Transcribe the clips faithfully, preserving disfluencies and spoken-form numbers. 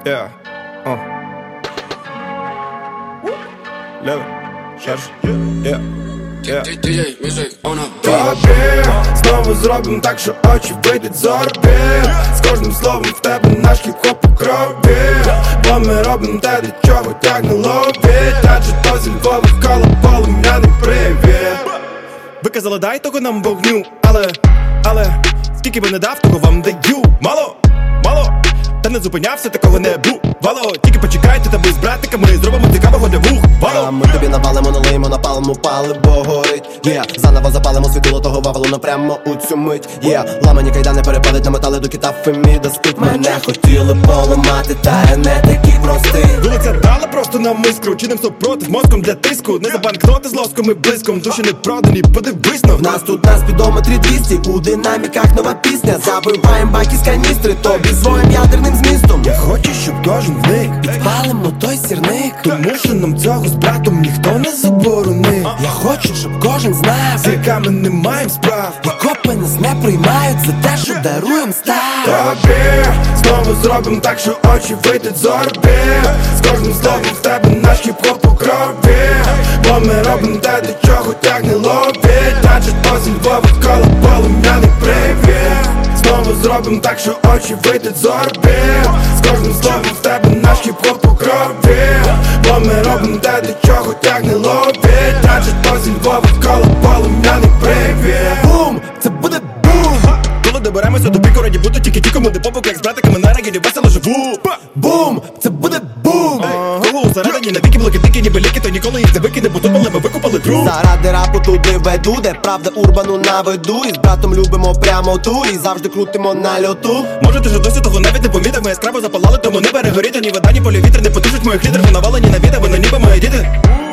Yeah. Uh. Леве. Шарш. Yeah. Yeah. ді джей Music on a Тобі знову зробим так, що очі вийдуть з орбіт. З кожним словом в тебе наш хіп-хоп у крові. Бо ми робим те, до чого тягне лобі. Адже то зі Львова вколо полум'яний привіт. Ви казали, дай того нам вогню. Але, але, скільки би не дав, того вам даю. Мало, мало, та не зупинявся, такого не бувало. Тільки почекайте, та ми з братиками зробимо цікавого для вух. Вало. Ми тобі навалимо, налиємо, напалимо, паливо горить. Є, yeah. Заново запалимо світило того Вавилона прямо у цю мить. Є, yeah. Ламані кайдани перепадуть на метали до кита Феміда спить. Мене хотіли поламати, та я не такий простий. Вулиця дала просто нам іскру. Чиним супротив мозком для тиску. Не за банкноти з лоском і блиском. Душі не продані, подивись на. В нас тут на спідометрі двісті. У динаміках нова пісня. Забиваєм баки з каністри. Тобі своїм ядерним змістом. Я хочу, щоб кожен вник. Підпалимо той сірник. Тому що нам цього з братом ніхто не заборонив. Я хочу, щоб кожен знав, з якими не маєм справ. і копи нас не приймають за те, що даруєм став. Тобі знову зробим так, що очі вийдуть з орбіт. З кожним словом в тебе наш хіп-хоп у крові. Бо ми робим те, до чого тягне лобі. Адже то зі Львова вколо полум'яний привіт. Знову зробим так, що очі вийдуть з орбіт. З кожним словом в тебе наш хіп-хоп у крові. Бо ми робим те, до чого тягне лобі. Адже то зі Львова вколо полум'яний привіт. Бум! Це буде бум! Коли доберемося до піку, раді бути тільки тікому, де попок, як з братиками на регілі весело живу. Бум! Це буде бум! Кого усередині на віки блокитики, ніби ліки, то ніколи їх не викине, бо тупали, ми викупали труп. Заради рапу туди веду, де правда урбану наведу. І з братом любимо прямо ту, і завжди крутимо на льоту. Може ти ж досі того навіть не помітив, ми яскраво запалали, тому не перегоріти. Ні вода, ні полі вітер не потушить моїх лідерів, навалені на відео, вони ніби мої діти.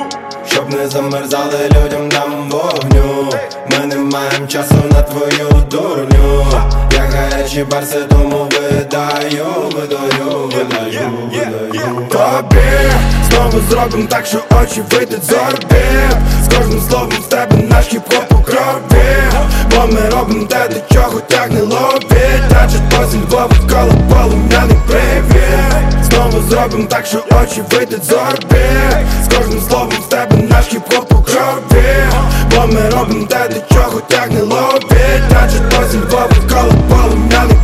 Щоб не замерзали людям дам вогню. Ми не маємо часу на твою дурню. Я гарячі барси, тому видаю, видаю, видаю, видаю. Тобі знову зробим так, що очі вийдуть з орбіт. З кожним словом в тебе наш хіп-хоп у крові. Бо ми робим те, до чого тягне лобі. Адже то зі Львова вколо полум'яний привіт. Знову зробим так, що очі вийдуть з орбіт. З кожним словом в тебе наш хіп-хоп у крові. Бо ми робим те, до чого тягне лобі. Адже то зі Львова вколо полум'яний